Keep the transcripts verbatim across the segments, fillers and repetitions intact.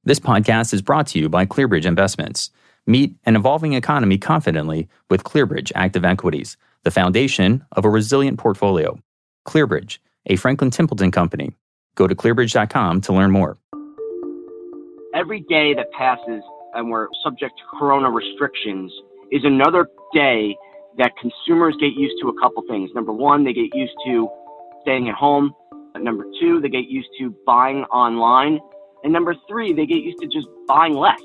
This podcast is brought to you by ClearBridge Investments. Meet an evolving economy confidently with ClearBridge Active Equities, the foundation of a resilient portfolio. ClearBridge, a Franklin Templeton company. Go to clear bridge dot com to learn more. Every day that passes and we're subject to corona restrictions is another day that consumers get used to a couple things. Number one, they get used to staying at home. Number two, they get used to buying online. And number three, they get used to just buying less.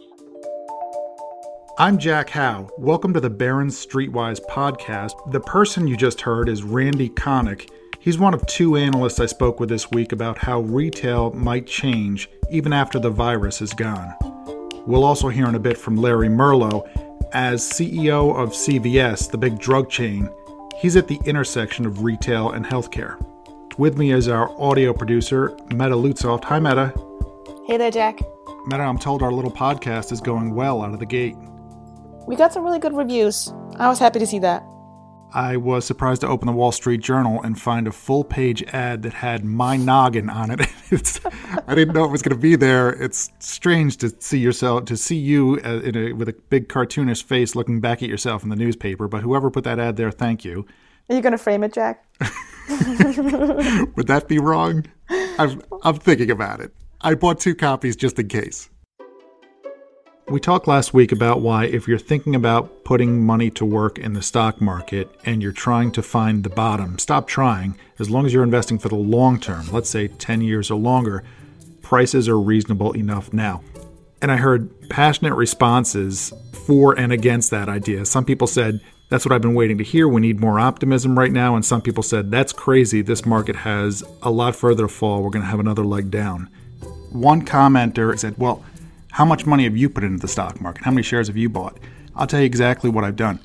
I'm Jack Howe. Welcome to the Barron's Streetwise podcast. The person you just heard is Randy Connick. He's one of two analysts I spoke with this week about how retail might change even after the virus is gone. We'll also hear in a bit from Larry Merlo. As C E O of C V S, the big drug chain, he's at the intersection of retail and healthcare. With me is our audio producer, Meta Lutzoft. Hi, Meta. Hey there, Jack. Meta, I'm told our little podcast is going well out of the gate. We got some really good reviews. I was happy to see that. I was surprised to open the Wall Street Journal and find a full-page ad that had my noggin on it. It's, I didn't know it was going to be there. It's strange to see yourself, to see you in a, with a big cartoonish face looking back at yourself in the newspaper. But whoever put that ad there, thank you. Are you going to frame it, Jack? Would that be wrong? I'm, I'm thinking about it. I bought two copies just in case. We talked last week about why if you're thinking about putting money to work in the stock market and you're trying to find the bottom, stop trying. As long as you're investing for the long term, let's say ten years or longer, prices are reasonable enough now. And I heard passionate responses for and against that idea. Some people said, that's what I've been waiting to hear. We need more optimism right now. And some people said, that's crazy. This market has a lot further to fall. We're going to have another leg down. One commenter said, well, how much money have you put into the stock market? How many shares have you bought? I'll tell you exactly what I've done.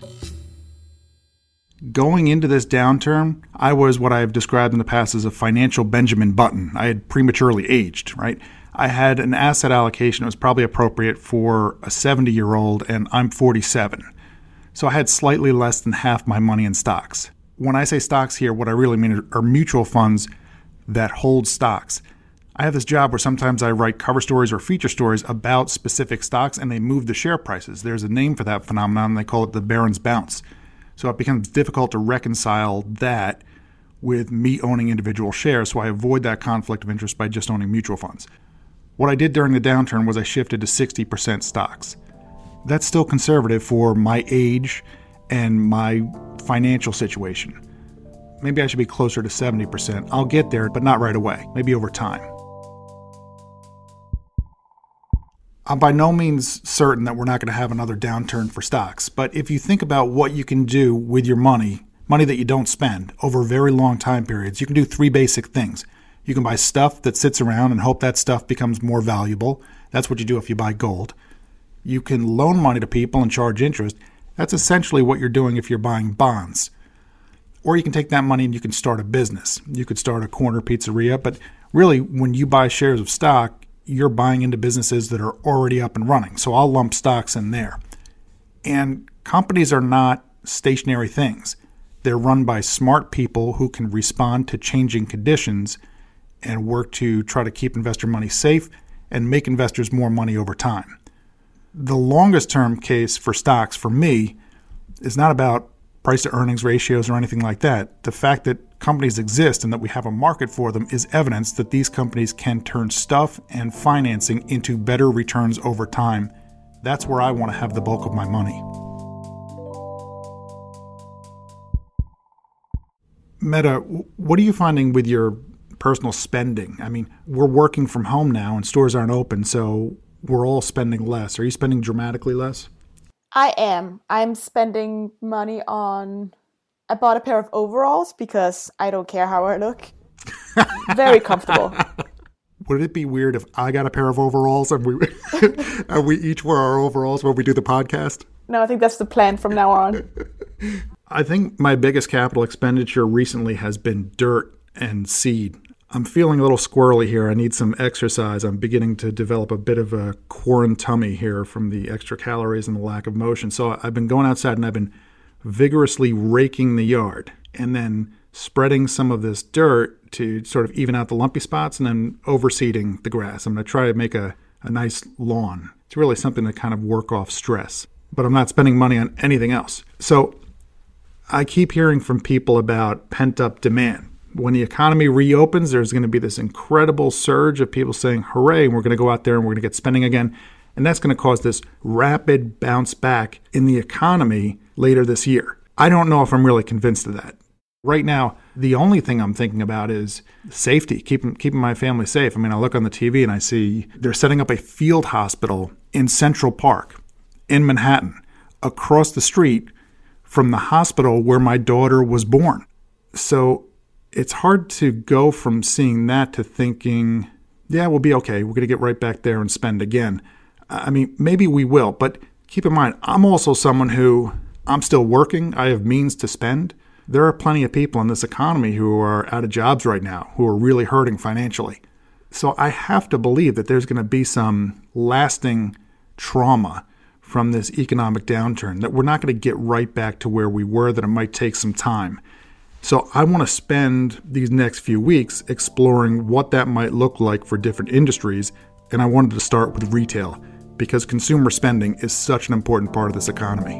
Going into this downturn, I was what I have described in the past as a financial Benjamin Button. I had prematurely aged, right? I had an asset allocation that was probably appropriate for a seventy-year-old, and I'm forty-seven. So I had slightly less than half my money in stocks. When I say stocks here, what I really mean are mutual funds that hold stocks. I have this job where sometimes I write cover stories or feature stories about specific stocks, and they move the share prices. There's a name for that phenomenon, and they call it the Barron's bounce. So it becomes difficult to reconcile that with me owning individual shares, so I avoid that conflict of interest by just owning mutual funds. What I did during the downturn was I shifted to sixty percent stocks. That's still conservative for my age and my financial situation. Maybe I should be closer to seventy percent. I'll get there, but not right away, maybe over time. I'm by no means certain that we're not going to have another downturn for stocks, but if you think about what you can do with your money, money that you don't spend, over very long time periods, you can do three basic things. You can buy stuff that sits around and hope that stuff becomes more valuable. That's what you do if you buy gold. You can loan money to people and charge interest. That's essentially what you're doing if you're buying bonds. Or you can take that money and you can start a business. You could start a corner pizzeria, but really when you buy shares of stock, you're buying into businesses that are already up and running. So I'll lump stocks in there. And companies are not stationary things. They're run by smart people who can respond to changing conditions and work to try to keep investor money safe and make investors more money over time. The longest term case for stocks for me is not about price to earnings ratios or anything like that. The fact that companies exist and that we have a market for them is evidence that these companies can turn stuff and financing into better returns over time. That's where I want to have the bulk of my money. Meta, what are you finding with your personal spending? I mean, we're working from home now and stores aren't open, so we're all spending less. Are you spending dramatically less? I am. I'm spending money on... I bought a pair of overalls because I don't care how I look. Very comfortable. Would it be weird if I got a pair of overalls and we and we each wear our overalls when we do the podcast? No, I think that's the plan from now on. I think my biggest capital expenditure recently has been dirt and seed. I'm feeling a little squirrely here. I need some exercise. I'm beginning to develop a bit of a quarant tummy here from the extra calories and the lack of motion. So I've been going outside and I've been vigorously raking the yard and then spreading some of this dirt to sort of even out the lumpy spots and then overseeding the grass. I'm going to try to make a, a nice lawn. It's really something to kind of work off stress. But I'm not spending money on anything else. So I keep hearing from people about pent-up demand. When the economy reopens, there's going to be this incredible surge of people saying, hooray, we're going to go out there and we're going to get spending again. And that's going to cause this rapid bounce back in the economy later this year. I don't know if I'm really convinced of that. Right now, the only thing I'm thinking about is safety, keeping keeping my family safe. I mean, I look on the T V and I see they're setting up a field hospital in Central Park in Manhattan, across the street from the hospital where my daughter was born. So it's hard to go from seeing that to thinking, yeah, we'll be okay. We're going to get right back there and spend again. I mean, maybe we will, but keep in mind, I'm also someone who, I'm still working. I have means to spend. There are plenty of people in this economy who are out of jobs right now, who are really hurting financially. So I have to believe that there's going to be some lasting trauma from this economic downturn, that we're not going to get right back to where we were, that it might take some time. So I want to spend these next few weeks exploring what that might look like for different industries, and I wanted to start with retail, because consumer spending is such an important part of this economy.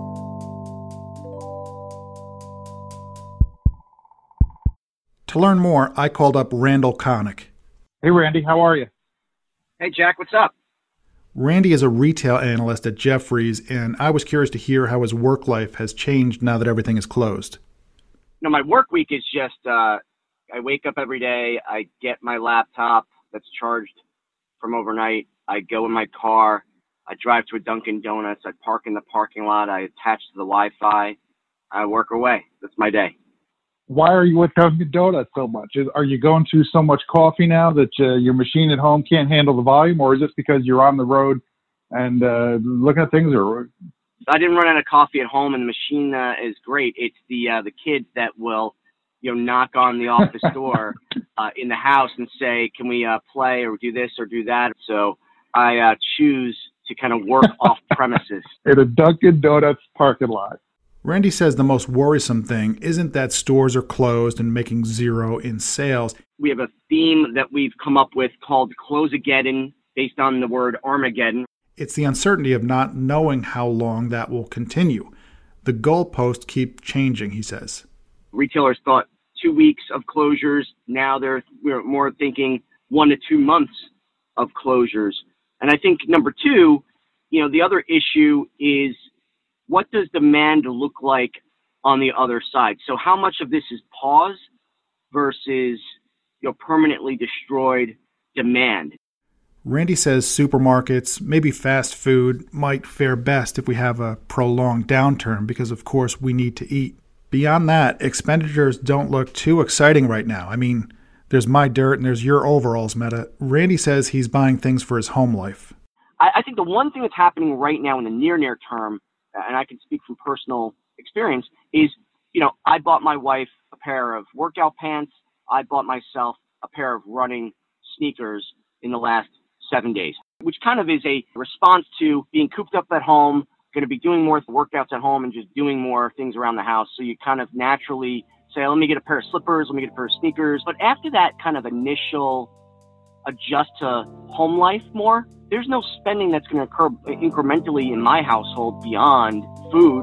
To learn more, I called up Randall Connick. Hey, Randy, how are you? Hey, Jack, what's up? Randy is a retail analyst at Jefferies, and I was curious to hear how his work life has changed now that everything is closed. You know, my work week is just, uh, I wake up every day, I get my laptop that's charged from overnight, I go in my car, I drive to a Dunkin' Donuts, I park in the parking lot, I attach to the Wi-Fi, I work away. That's my day. Why are you with Dunkin' Donuts so much? Is, are you going through so much coffee now that uh, your machine at home can't handle the volume, or is this because you're on the road and uh, looking at things? Or I didn't run out of coffee at home, and the machine uh, is great. It's the uh, the kids that will, you know, knock on the office door uh, in the house and say, "Can we uh, play or do this or do that?" So I uh, choose to kind of work off premises in a Dunkin' Donuts parking lot. Randy says the most worrisome thing isn't that stores are closed and making zero in sales. We have a theme that we've come up with called Close-ageddon, based on the word Armageddon. It's the uncertainty of not knowing how long that will continue. The goalposts keep changing, he says. Retailers thought two weeks of closures. Now they're we're more thinking one to two months of closures. And I think number two, you know, the other issue is, what does demand look like on the other side? So how much of this is pause versus, you know, permanently destroyed demand? Randy says supermarkets, maybe fast food, might fare best if we have a prolonged downturn because, of course, we need to eat. Beyond that, expenditures don't look too exciting right now. I mean, there's my dirt and there's your overalls, Meta. Randy says he's buying things for his home life. I, I think the one thing that's happening right now in the near, near term, and I can speak from personal experience, is, you know, I bought my wife a pair of workout pants. I bought myself a pair of running sneakers in the last seven days, which kind of is a response to being cooped up at home, going to be doing more workouts at home and just doing more things around the house. So you kind of naturally say, let me get a pair of slippers, let me get a pair of sneakers. But after that kind of initial adjust to home life more, there's no spending that's going to occur incrementally in my household beyond food.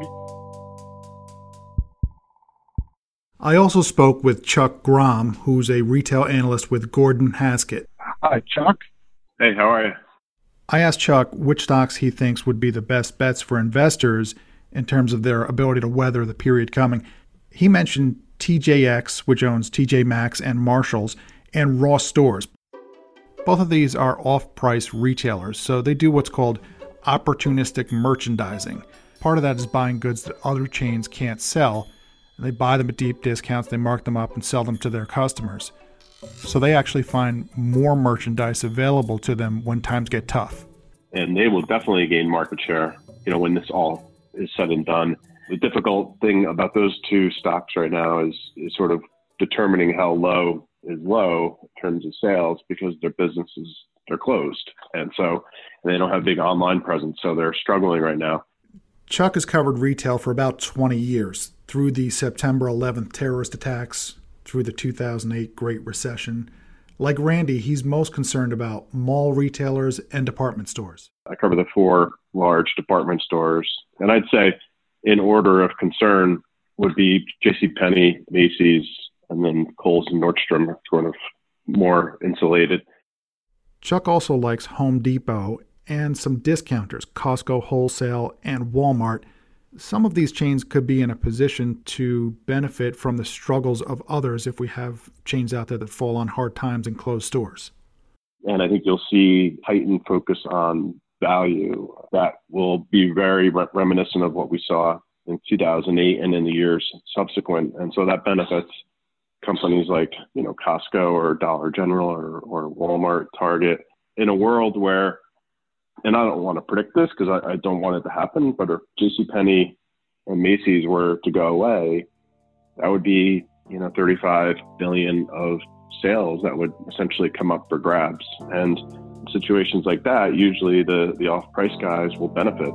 I also spoke with Chuck Grom, who's a retail analyst with Gordon Haskett. Hi, Chuck. Hey, how are you? I asked Chuck which stocks he thinks would be the best bets for investors in terms of their ability to weather the period coming. He mentioned T J X, which owns T J Maxx and Marshalls, and Ross Stores. Both of these are off-price retailers, so they do what's called opportunistic merchandising. Part of that is buying goods that other chains can't sell. They buy them at deep discounts, they mark them up and sell them to their customers. So they actually find more merchandise available to them when times get tough. And they will definitely gain market share, you know, when this all is said and done. The difficult thing about those two stocks right now is, is sort of determining how low is low in terms of sales, because their businesses, they're closed. And so and they don't have big online presence, so they're struggling right now. Chuck has covered retail for about twenty years, through the September eleventh terrorist attacks, through the two thousand eight Great Recession. Like Randy, he's most concerned about mall retailers and department stores. I cover the four large department stores, and I'd say in order of concern would be JCPenney, Macy's, and then Kohl's and Nordstrom are sort of more insulated. Chuck also likes Home Depot and some discounters, Costco Wholesale and Walmart. Some of these chains could be in a position to benefit from the struggles of others if we have chains out there that fall on hard times and close stores. And I think you'll see heightened focus on value that will be very re- reminiscent of what we saw in two thousand eight and in the years subsequent. And so that benefits companies like, you know, Costco or Dollar General or, or Walmart, Target, in a world where, and I don't want to predict this because I, I don't want it to happen, but if JCPenney and Macy's were to go away, that would be, you know, thirty-five billion of sales that would essentially come up for grabs. And in situations like that, usually the, the off-price guys will benefit.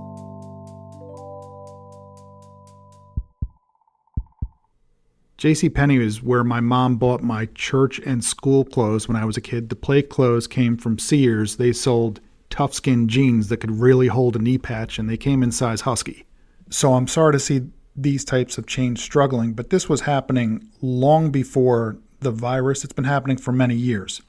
JCPenney is where my mom bought my church and school clothes when I was a kid. The play clothes came from Sears. They sold tough skin jeans that could really hold a knee patch, and they came in size husky. So I'm sorry to see these types of chains struggling, but this was happening long before the virus. It's been happening for many years.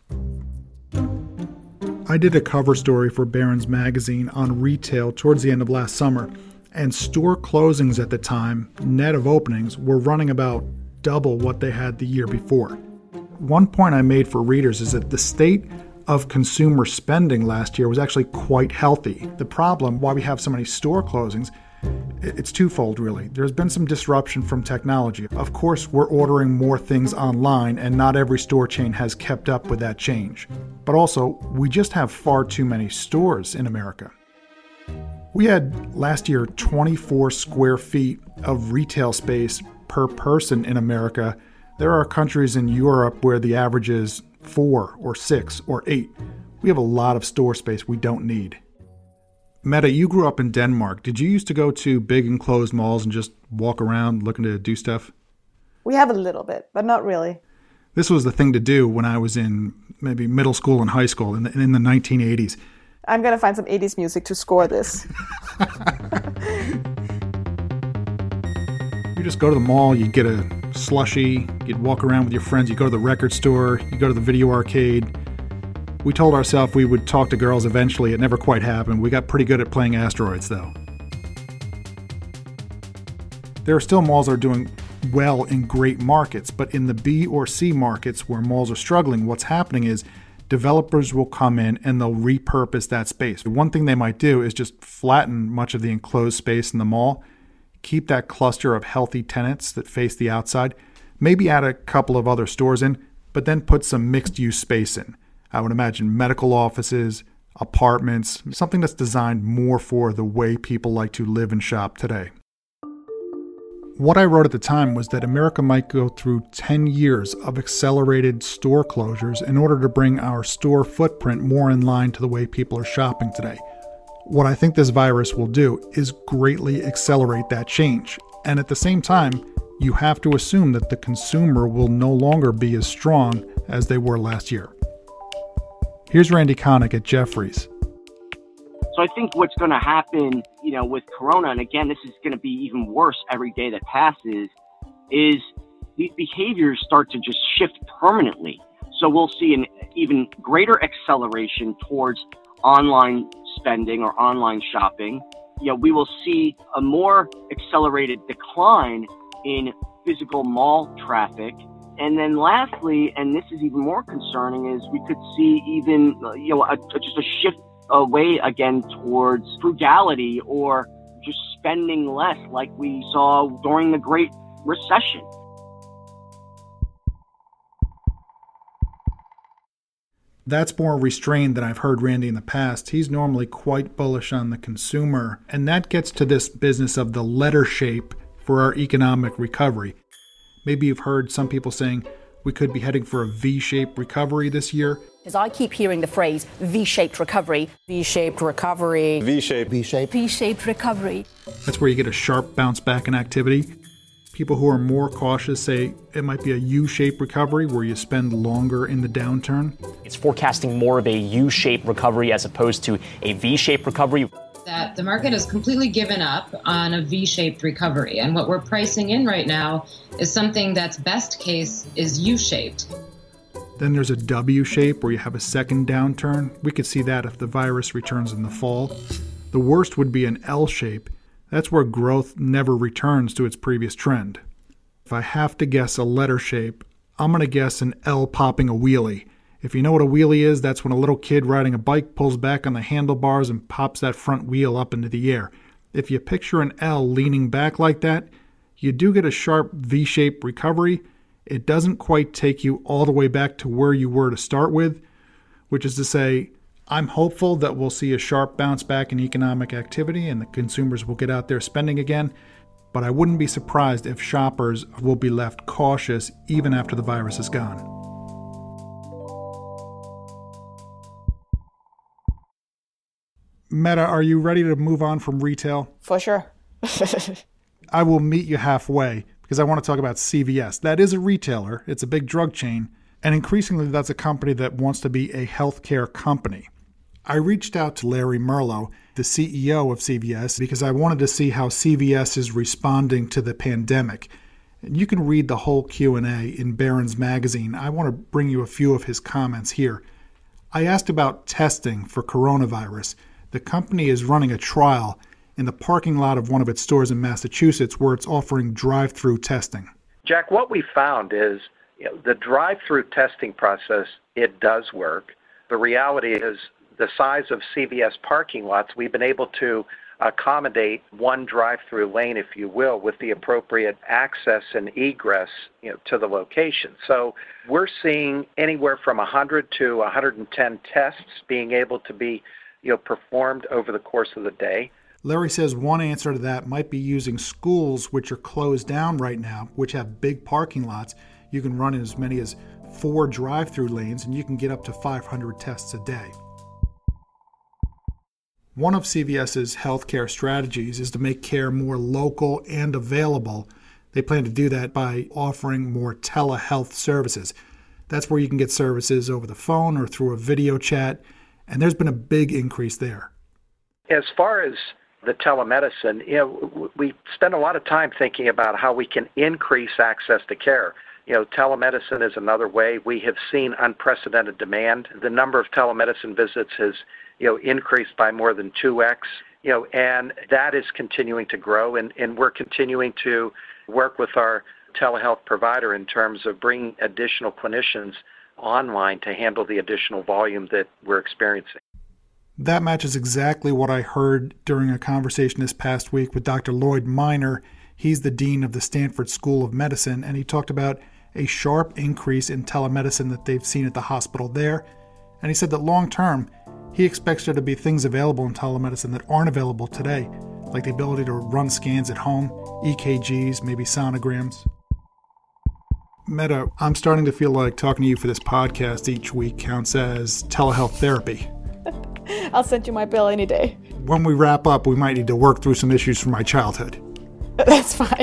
I did a cover story for Barron's Magazine on retail towards the end of last summer, and store closings at the time, net of openings, were running about double what they had the year before. One point I made for readers is that the state of consumer spending last year was actually quite healthy. The problem, why we have so many store closings, it's twofold really. There's been some disruption from technology. Of course, we're ordering more things online, and not every store chain has kept up with that change. But also, we just have far too many stores in America. We had last year twenty-four square feet of retail space per person in America. There are countries in Europe where the average is four or six or eight. We have a lot of store space we don't need. Meta, you grew up in Denmark. Did you used to go to big enclosed malls and just walk around looking to do stuff? We have a little bit, but not really. This was the thing to do when I was in maybe middle school and high school in the, in the nineteen eighties. I'm going to find some eighties music to score this. You just go to the mall, you get a slushie, you'd walk around with your friends, you go to the record store, you go to the video arcade. We told ourselves we would talk to girls eventually. It never quite happened. We got pretty good at playing asteroids, though. There are still malls that are doing well in great markets, but in the B or C markets where malls are struggling, what's happening is developers will come in and they'll repurpose that space. One thing they might do is just flatten much of the enclosed space in the mall, keep that cluster of healthy tenants that face the outside, maybe add a couple of other stores in, but then put some mixed-use space in. I would imagine medical offices, apartments, something that's designed more for the way people like to live and shop today. What I wrote at the time was that America might go through ten years of accelerated store closures in order to bring our store footprint more in line to the way people are shopping today. What I think this virus will do is greatly accelerate that change. And at the same time, you have to assume that the consumer will no longer be as strong as they were last year. Here's Randy Konik at Jefferies. So I think what's going to happen, you know, with Corona, and again, this is going to be even worse every day that passes, is these behaviors start to just shift permanently. So we'll see an even greater acceleration towards online spending or online shopping. You know, we will see a more accelerated decline in physical mall traffic. And then lastly, and this is even more concerning, is we could see even, you know, a, just a shift away again towards frugality or just spending less like we saw during the Great Recession. That's more restrained than I've heard Randy in the past. He's normally quite bullish on the consumer, and that gets to this business of the letter shape for our economic recovery. Maybe you've heard some people saying we could be heading for a V-shaped recovery this year. As I keep hearing the phrase V-shaped recovery. V-shaped recovery. V-shaped. V-shaped. V-shaped recovery. That's where you get a sharp bounce back in activity. People who are more cautious say it might be a U-shaped recovery where you spend longer in the downturn. It's forecasting more of a U-shaped recovery as opposed to a V-shaped recovery. That the market has completely given up on a V-shaped recovery. And what we're pricing in right now is something that's best case is U-shaped. Then there's a W shape where you have a second downturn. We could see that if the virus returns in the fall. The worst would be an L shape. That's where growth never returns to its previous trend. If I have to guess a letter shape, I'm going to guess an L popping a wheelie. If you know what a wheelie is, that's when a little kid riding a bike pulls back on the handlebars and pops that front wheel up into the air. If you picture an L leaning back like that, you do get a sharp V-shaped recovery. It doesn't quite take you all the way back to where you were to start with, which is to say, I'm hopeful that we'll see a sharp bounce back in economic activity and the consumers will get out there spending again, but I wouldn't be surprised if shoppers will be left cautious even after the virus is gone. Meta, are you ready to move on from retail? For sure. I will meet you halfway because I want to talk about C V S. That is a retailer. It's a big drug chain. And increasingly, that's a company that wants to be a healthcare company. I reached out to Larry Merlo, the C E O of C V S, because I wanted to see how C V S is responding to the pandemic. And you can read the whole Q and A in Barron's magazine. I want to bring you a few of his comments here. I asked about testing for coronavirus. The company is running a trial in the parking lot of one of its stores in Massachusetts where it's offering drive-through testing. Jack, what we found is you know, the drive-through testing process, it does work. The reality is the size of C V S parking lots, we've been able to accommodate one drive-through lane, if you will, with the appropriate access and egress you know, to the location. So we're seeing anywhere from one hundred to one hundred ten tests being able to be you know, performed over the course of the day. Larry says one answer to that might be using schools which are closed down right now, which have big parking lots. You can run in as many as four drive-through lanes and you can get up to five hundred tests a day. One of CVS's healthcare strategies is to make care more local and available. They plan to do that by offering more telehealth services. That's where you can get services over the phone or through a video chat, and there's been a big increase there. As far as the telemedicine, you know, we spend a lot of time thinking about how we can increase access to care. You know, telemedicine is another way. We have seen unprecedented demand. The number of telemedicine visits has, you know, increased by more than two x, you know, and that is continuing to grow. And, and we're continuing to work with our telehealth provider in terms of bringing additional clinicians online to handle the additional volume that we're experiencing. That matches exactly what I heard during a conversation this past week with Doctor Lloyd Minor. He's the dean of the Stanford School of Medicine, and he talked about a sharp increase in telemedicine that they've seen at the hospital there. And he said that long term, he expects there to be things available in telemedicine that aren't available today, like the ability to run scans at home, E K Gs, maybe sonograms. Meta, I'm starting to feel like talking to you for this podcast each week counts as telehealth therapy. I'll send you my bill any day. When we wrap up, we might need to work through some issues from my childhood. That's fine.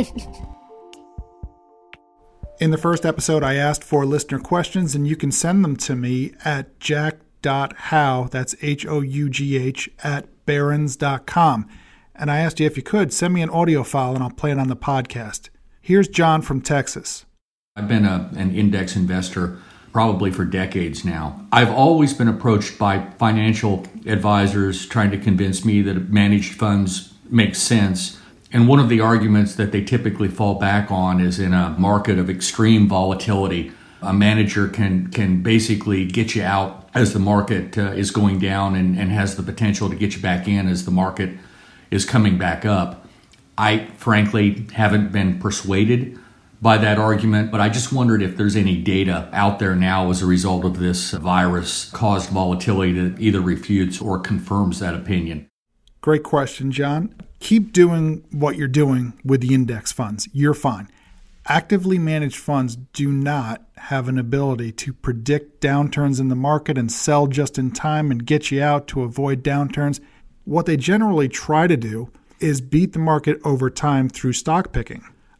In the first episode, I asked for listener questions, and you can send them to me at jack dot how, that's H O U G H, at barrons dot com. And I asked you if you could, send me an audio file and I'll play it on the podcast. Here's John from Texas. I've been a, an index investor probably for decades now. I've always been approached by financial advisors trying to convince me that managed funds make sense. And one of the arguments that they typically fall back on is in a market of extreme volatility, a manager can can basically get you out as the market uh, is going down and, and has the potential to get you back in as the market is coming back up. I frankly haven't been persuaded by that argument, but I just wondered if there's any data out there now as a result of this virus-caused volatility that either refutes or confirms that opinion. Great question, John. Keep doing what you're doing with the index funds. You're fine. Actively managed funds do not have an ability to predict downturns in the market and sell just in time and get you out to avoid downturns. What they generally try to do is beat the market over time through stock picking.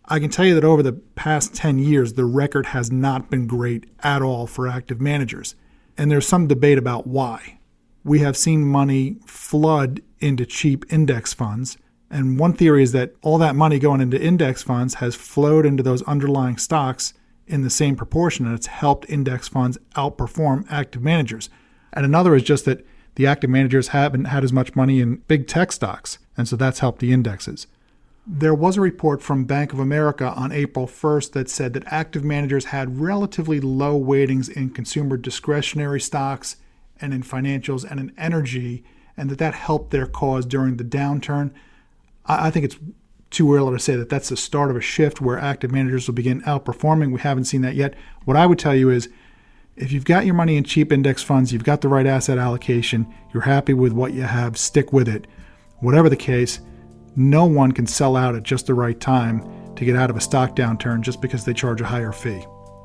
I can tell you that over the past ten years, the record has not been great at all for active managers. And there's some debate about why. We have seen money flood into cheap index funds. And one theory is that all that money going into index funds has flowed into those underlying stocks in the same proportion, and it's helped index funds outperform active managers. And another is just that the active managers haven't had as much money in big tech stocks, and so that's helped the indexes. There was a report from Bank of America on April first that said that active managers had relatively low weightings in consumer discretionary stocks and in financials and in energy, and that that helped their cause during the downturn. I think it's too early to say that that's the start of a shift where active managers will begin outperforming. We haven't seen that yet. What I would tell you is if you've got your money in cheap index funds, you've got the right asset allocation, you're happy with what you have, stick with it. Whatever the case, no one can sell out at just the right time to get out of a stock downturn just because they charge a higher fee.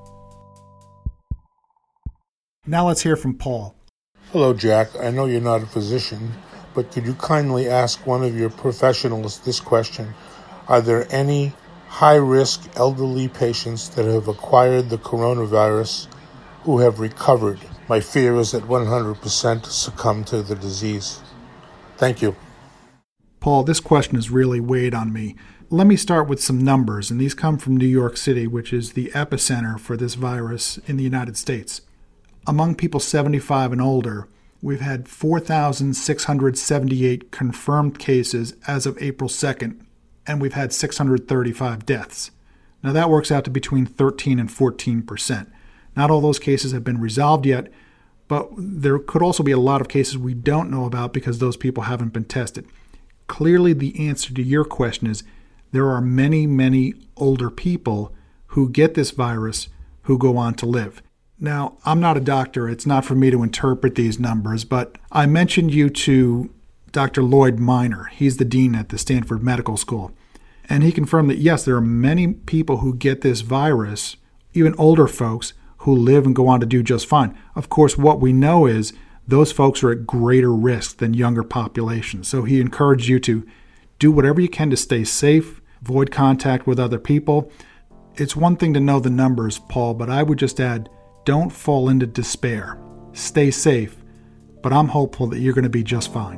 Now let's hear from Paul. Hello, Jack. I know you're not a physician, but could you kindly ask one of your professionals this question? Are there any high-risk elderly patients that have acquired the coronavirus who have recovered? My fear is that one hundred percent succumb to the disease. Thank you. Paul, this question has really weighed on me. Let me start with some numbers, and these come from New York City, which is the epicenter for this virus in the United States. Among people seventy-five and older, we've had four thousand six hundred seventy-eight confirmed cases as of April second, and we've had six hundred thirty-five deaths. Now that works out to between thirteen and fourteen percent. Not all those cases have been resolved yet, but there could also be a lot of cases we don't know about because those people haven't been tested. Clearly, the answer to your question is there are many, many older people who get this virus who go on to live. Now, I'm not a doctor. It's not for me to interpret these numbers, but I mentioned you to Doctor Lloyd Minor. He's the dean at the Stanford Medical School. And he confirmed that, yes, there are many people who get this virus, even older folks, who live and go on to do just fine. Of course, what we know is those folks are at greater risk than younger populations. So he encouraged you to do whatever you can to stay safe, avoid contact with other people. It's one thing to know the numbers, Paul, but I would just add, don't fall into despair. Stay safe, but I'm hopeful that you're going to be just fine.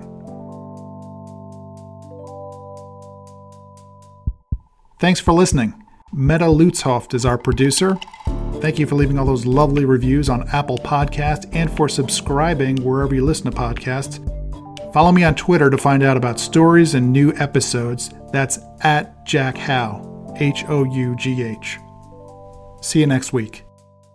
Thanks for listening. Meta Lutzhoft is our producer. Thank you for leaving all those lovely reviews on Apple Podcasts and for subscribing wherever you listen to podcasts. Follow me on Twitter to find out about stories and new episodes. That's at Jack Hough, H O U G H. See you next week.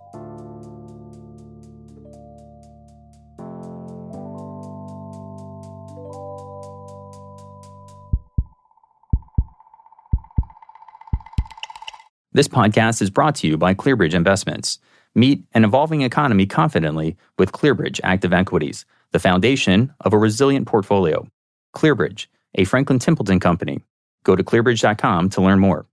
This podcast is brought to you by ClearBridge Investments. Meet an evolving economy confidently with ClearBridge Active Equities, the foundation of a resilient portfolio. ClearBridge, a Franklin Templeton company. Go to clearbridge dot com to learn more.